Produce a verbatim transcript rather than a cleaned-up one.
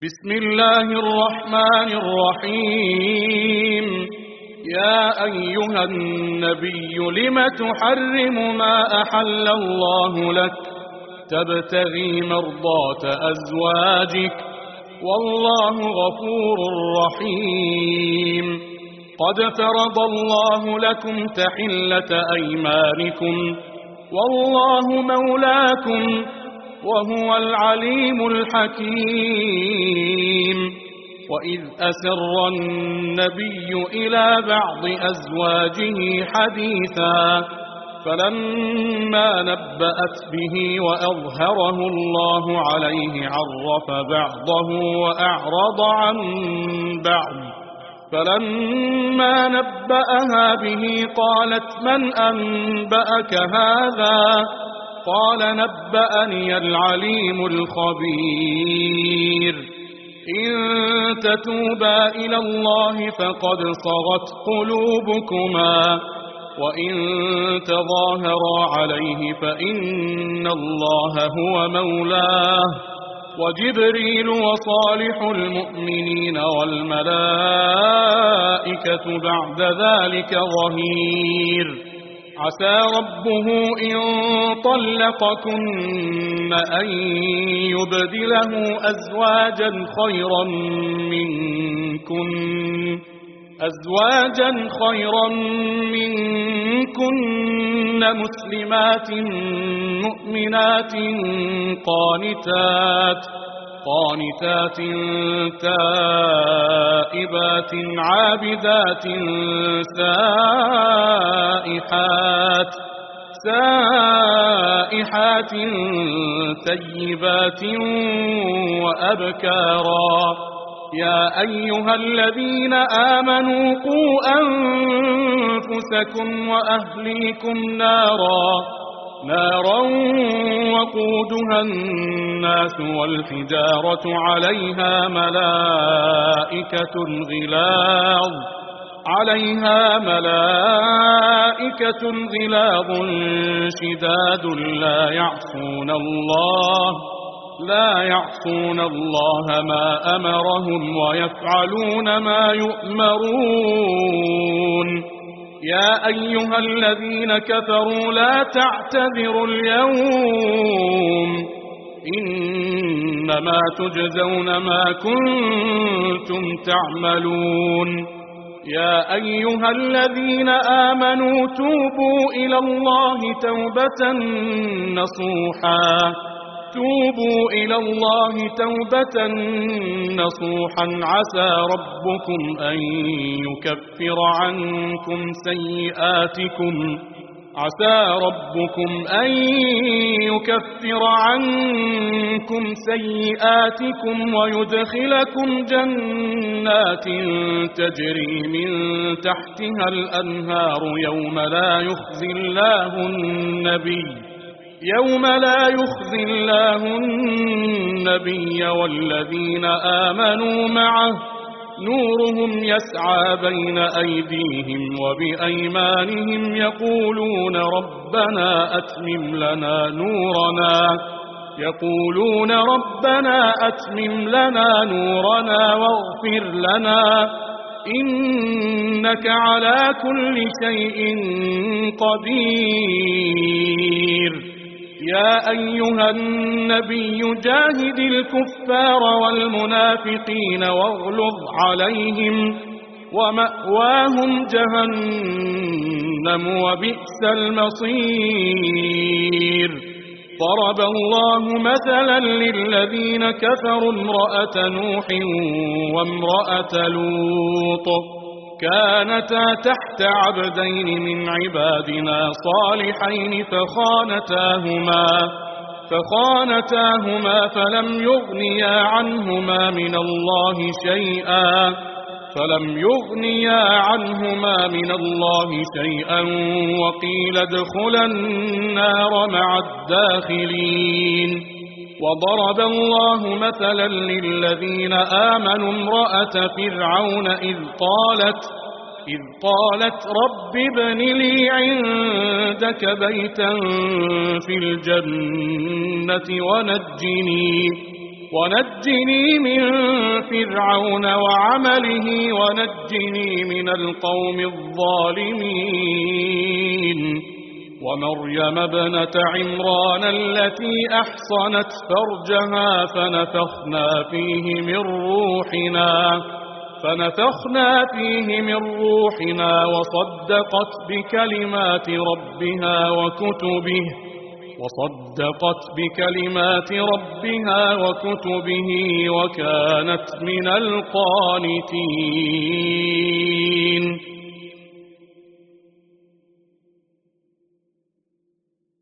بسم الله الرحمن الرحيم. يا أيها النبي لم تحرم ما أحل الله لك تبتغي مرضات أزواجك والله غفور رحيم. قد فرض الله لكم تحلة أيمانكم والله مولاكم وهو العليم الحكيم. وإذ أسر النبي إلى بعض أزواجه حديثا فلما نبأت به وأظهره الله عليه عرف بعضه وأعرض عن بعض. فلما نبأها به قالت من أنبأك هذا؟ قال نبأني العليم الخبير. إن تتوبا إلى الله فقد صغت قلوبكما وإن تظاهرا عليه فإن الله هو مولاه وجبريل وصالح المؤمنين والملائكة بعد ذلك ظهير. عسى ربه إن طلقكن أن يبدله أزواجا خيرا منكن أزواجا خيرا منكن مسلمات مؤمنات قانتات قانتات تائبات عابدات سائحات سائحات ثيبات وأبكارا. يا أيها الذين آمنوا قوا أنفسكم وأهليكم نارا نارا وقودها الناس والحجارة عليها ملائكة غلاظ عليها ملائكة غلاظ شداد لا يعصون الله لا يعصون الله ما أمرهم ويفعلون ما يؤمرون. يا أيها الذين كفروا لا تعتذروا اليوم إنما تجزون ما كنتم تعملون. يا أيها الذين آمنوا توبوا إلى الله توبة نصوحا توبوا إلى الله توبة نصوحا عسى ربكم أن يكفر عنكم سيئاتكم عسى ربكم أن يكفر عنكم سيئاتكم ويدخلكم جنات تجري من تحتها الأنهار يوم لا يخزي الله النبي يوم لا يخزي الله النبي والذين آمنوا معه نورهم يسعى بين أيديهم وبأيمانهم يقولون ربنا أتمم لنا نورنا يقولون ربنا أتمم لنا نورنا واغفر لنا إنك على كل شيء قدير. يا أيها النبي جاهد الكفار والمنافقين واغلظ عليهم ومأواهم جهنم وبئس المصير. ضرب الله مثلا للذين كفروا امرأة نوح وامرأة لوط كانتا تحت عبدين من عبادنا صالحين فخانتاهما فخانتاهما فلم يغنيا عنهما من الله شيئا فلم يغنيا عنهما من الله شيئا وقيل ادخلا النار مع الداخلين. وضرب الله مثلا للذين آمنوا امرأة فرعون إذ قالت إذ قالت رب ابن لي عندك بيتا في الجنة ونجني ونجني من فرعون وعمله ونجني من القوم الظالمين ومريم ابنة عمران التي أحصنت فرجها فنفخنا فيه من روحنا فنفخنا فيه من روحنا وصدقت بكلمات ربها وكتبه وصدقت بكلمات ربها وكتبه وكانت من القانتين